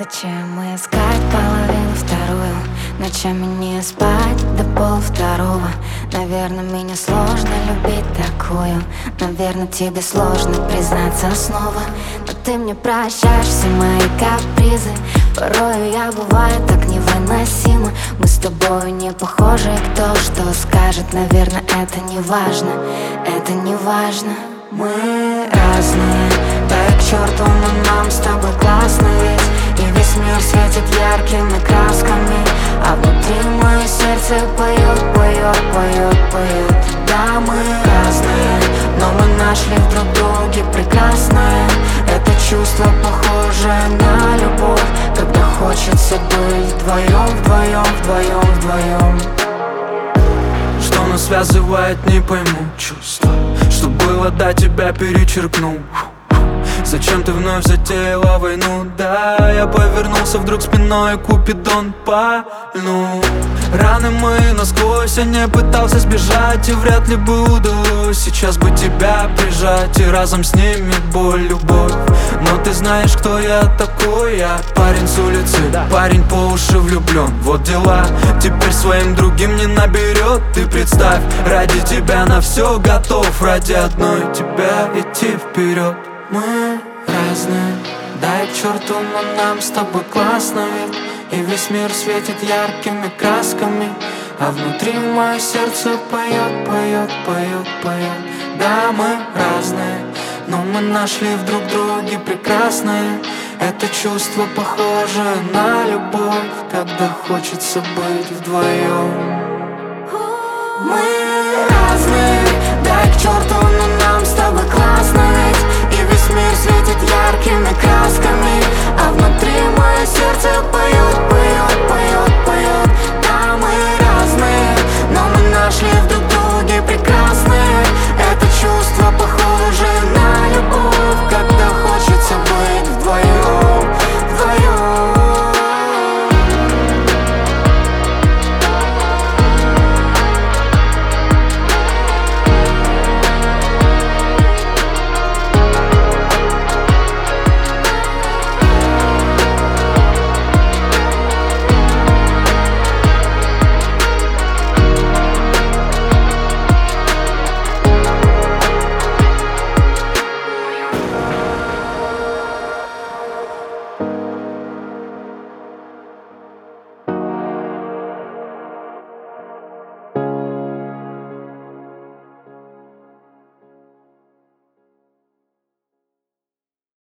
Зачем искать половину вторую? Ночами не спать до полвторого. Наверное, меня сложно любить такую. Наверное, тебе сложно признаться снова. Но ты мне прощаешь все мои капризы. Порою я бываю так невыносима. Мы с тобой не похожи, кто что скажет. Наверное, это не важно, это не важно. Мы разные, да и к черту, но нам с тобой классно ведь. И весь мир светит яркими красками, а внутри мое сердце поет, поет, поет, поет. Да, мы разные, но мы нашли в друг друге прекрасное. Это чувство похожее на любовь, когда хочется быть вдвоем, вдвоем, вдвоем, вдвоем. Что нас связывает, не пойму. Чувство, что было до тебя, перечеркнул. Зачем ты вновь затеяла войну? Да, я повернулся вдруг спиной, Купидон пальнул. Раны мои насквозь, я не пытался сбежать, и вряд ли бы удалось сейчас бы тебя прижать и разом снимет боль, любовь. Но ты знаешь, кто я такой? Я парень с улицы, парень по уши влюблен. Вот дела, теперь своим другим не наберет. Ты представь, ради тебя на все готов, ради одной тебя идти вперед. Мы разные, дай к черту, но нам с тобой классно ведь. И весь мир светит яркими красками, а внутри мое сердце поет, поет, поет, поет. Да, мы разные, но мы нашли в друг друге прекрасное. Это чувство похоже на любовь, когда хочется быть вдвоем. Мы разные, дай к черту, но нам с тобой классно ведь. И весь мир светит яркими красками,